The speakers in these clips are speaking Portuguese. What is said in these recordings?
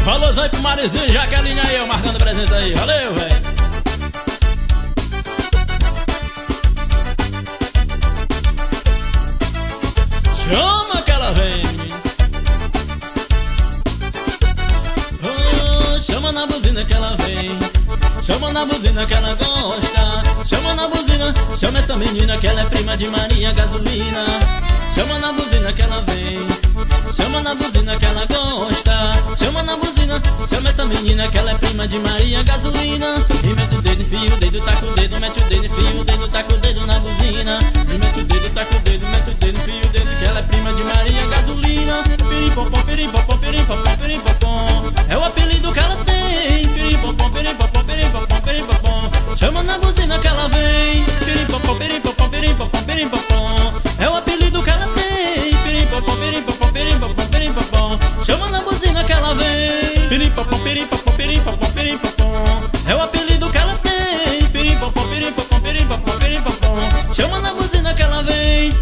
Falou aí pro Marizinho, Jaqueline aí, ó, marcando presença aí. Valeu, velho. Chama que ela vem. Oh, chama na buzina que ela vem. Chama na buzina que ela gosta. Chama na buzina, chama essa menina que ela é prima de Maria Gasolina. Chama na buzina que ela vem. Chama na buzina que ela gosta. Chama na buzina, chama essa menina que ela é prima de Maria Gasolina. E mete o dedo, enfia o dedo, taca o dedo. Mete o dedo, enfia o dedo, taca o dedo na buzina. E mete o dedo, taca o dedo, mete o dedo, enfia o dedo, que ela é prima de Maria Gasolina. Pirimpopom, pirimpopom, pirimpopom, pirimpopom, é o apelido que ela tem. Pirimpopom, pirimpopom, pirimpopom, pirimpopom, chama na buzina que ela vem. Pirimpopom, pirimpopom, pirimpopom, pirimpopom, é o apelido que ela tem. Pirimpopom, pirimpopom, pirimpopom, pirimpopom, chama na buzina que ela vem. Pirimpopom, pirimpopom, pirimpopom, pirimpopom, é o apelido que ela tem. Pirimpopom, pirimpopom, pirimpopom, pirimpopom, chama na buzina que ela vem.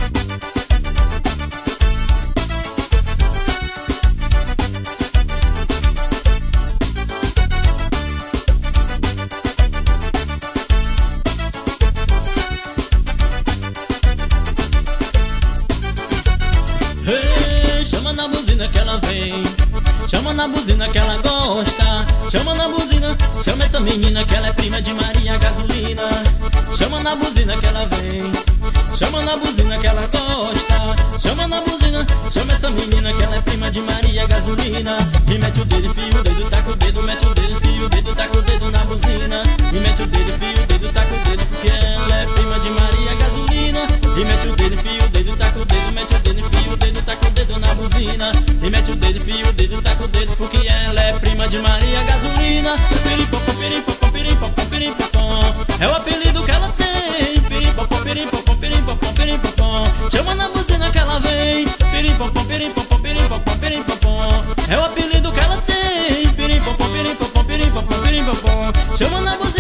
Chama na buzina que ela vem. Chama na buzina que ela gosta. Chama na buzina, chama essa menina que ela é prima de Maria Gasolina. Chama na buzina que ela vem. Chama na buzina que ela gosta. Chama na buzina, chama essa menina que ela é prima de Maria Gasolina. E mete o dedo, enfia o dedo, taca o dedo. Mete o dedo, enfia o dedo, taca o dedo na buzina. E mete o dedo, enfia o dedo, taca o dedo, porque ela é prima de Maria Gasolina. E mete o dedo, enfia o dedo, taca o dedo. Mete o dedo, enfia o dedo, taca o dedo na buzina. E mete o dedo, enfia o dedo, taca o dedo, porque ela é prima de Maria Gasolina. Pirimpopom, pirimpopom, pirimpopom, pirimpopom, é o apelido que ela tem. Pirimpopom, pirimpopom, pirimpopom, pirimpopom, chama na buzina que ela vem. Pirimpopom, pirimpopom, pirimpopom, pirimpopom, é o apelido que ela tem. Pirimpopom, pirimpopom, pirimpopom, pirimpopom, chama na buzina.